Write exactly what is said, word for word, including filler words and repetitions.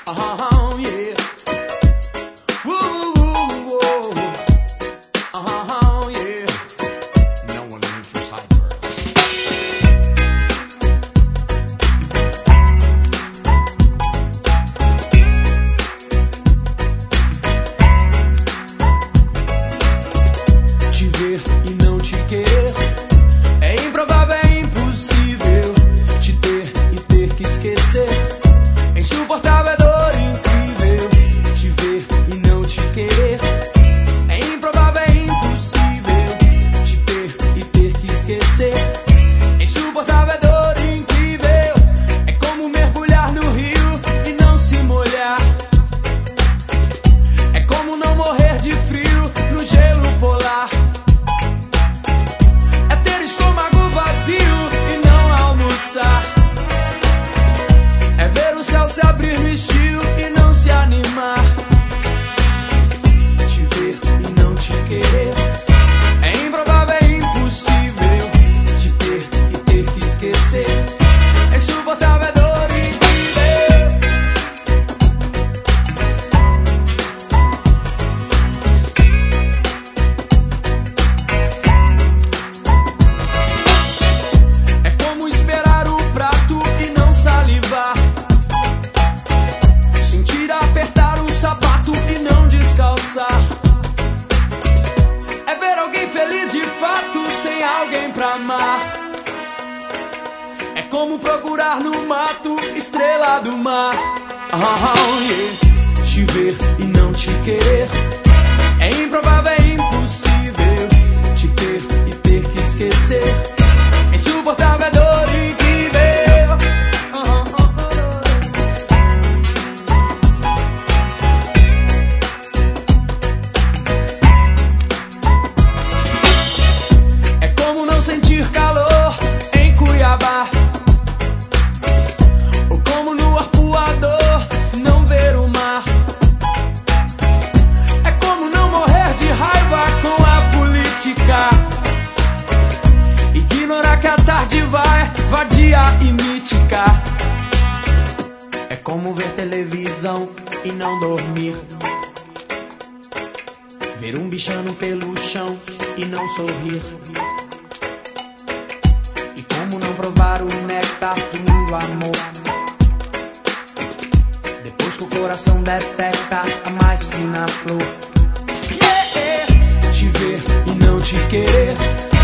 Uh-huh, yeah. Woo, woo, woo, woo. Uh-huh, yeah. No one leaves your side, girl. Te ver e não te querer é improvável, é impossível. Te ter e ter que esquecer é insuportável, é dor incrível. Te ver e não te querer é improvável, é impossível. Te ter e ter que esquecer é insuportável, é dor incrível. É como mergulhar no rio e não se molhar. É como não morrer de frio no gelo polar. É ter estômago vazio e não almoçar. É ver o céu se abrir no estio e não se animar. Te ver e não te querer é improvável, é impossível. Te ter e ter que esquecer é insuportável, é dor incrível. É como esperar o prato e não salivar. Sentir apertar o sapato e não descalçar. É ver alguém feliz de fato sem alguém pra amar. É como procurar no mato estrela do mar. Oh, yeah. Te ver e não te querer é improvável, é impossível. Te ter e ter que esquecer é insuportável, é dor incrível. Oh, oh, oh. É como não sentir calor em Cuiabá. Ou como no arpoador não ver o mar. É como não morrer de raiva com a política. Ignorar que a tarde vai, vadia e mítica. É como ver televisão e não dormir. Ver um bichano pelo chão e não sorrir. E como não provar o néctar do amor. Depois que o coração detecta a mais fina flor. Yeah! Te ver e não te querer